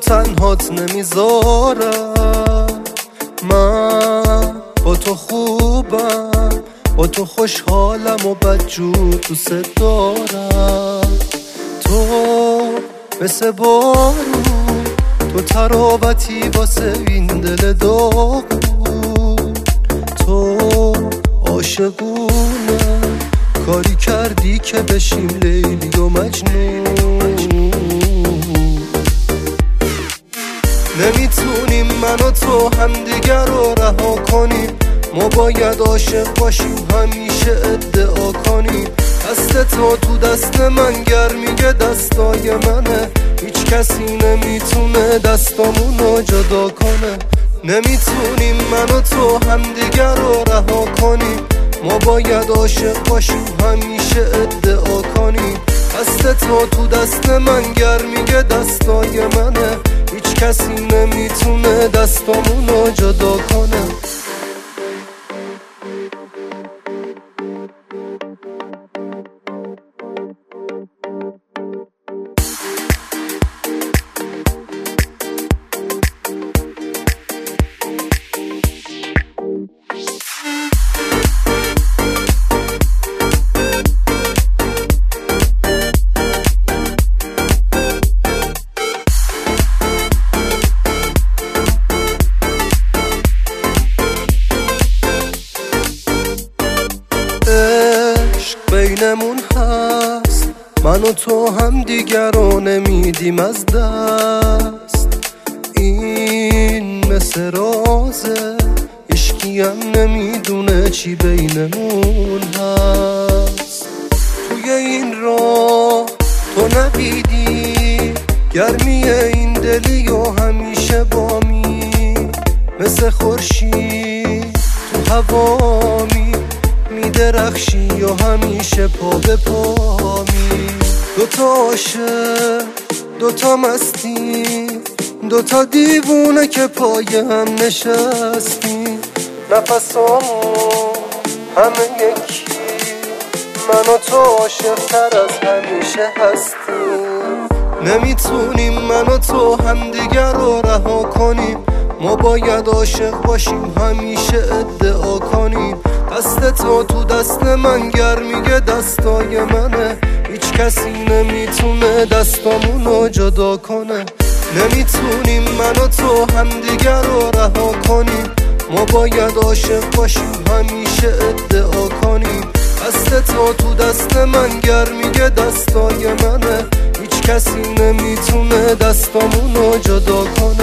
تنهات نمیذارم. من با تو خوبم، با تو خوشحالم و بدجور دوست دارم. تو مثل بارون، تو تراوتی واسه این دل داغون. تو عاشقونه، کاری کردی که بشیم لیلی و مجنون. نمیتونیم من و تو همدیگر رو رها کنیم، ما باید عاشق باشیم همیشه ادعا کنیم. دست تو دست من گرمیه دستای منه، هیچ کسی نمیتونه دستامونو جدا کنه. نمیتونیم من و تو همدیگر رو رها کنیم، ما باید عاشق باشیم همیشه ادعا کنیم. دست تو دست من گرمیه دستای منه، هیچ کسی نمیتونه دستامونو جدا کنه. بینمون هست، من و تو هم دیگر رو نمیدیم از دست. این مثل رازه، هیچکی هم نمیدونه چی بینمون هست. توی این راه تو نبیدی گرمی این دلی و همیشه بامی، مثل خورشید تو هوامی میدرخشی یا همیشه پا به پامی. دوتا عاشق، دوتا مستی، دوتا دیوونه که پای هم نشستی. نفسامون همه یکی، من و تو عاشق تر از همیشه هستیم. نمیتونیم من و تو همدیگر رو رها کنیم، ما باید عاشق باشیم همیشه ادعا کنیم. دست تو دست من گرمیه دستای منه، هیچ کسی نمیتونه دستامونو جدا کنه. نمیتونیم من و تو همدیگر رو رها کنیم، ما باید عاشق باشیم همیشه ادعا کنیم. دست تو دست من گرمیه دستای منه، هیچ کسی نمیتونه دستامونو جدا کنه.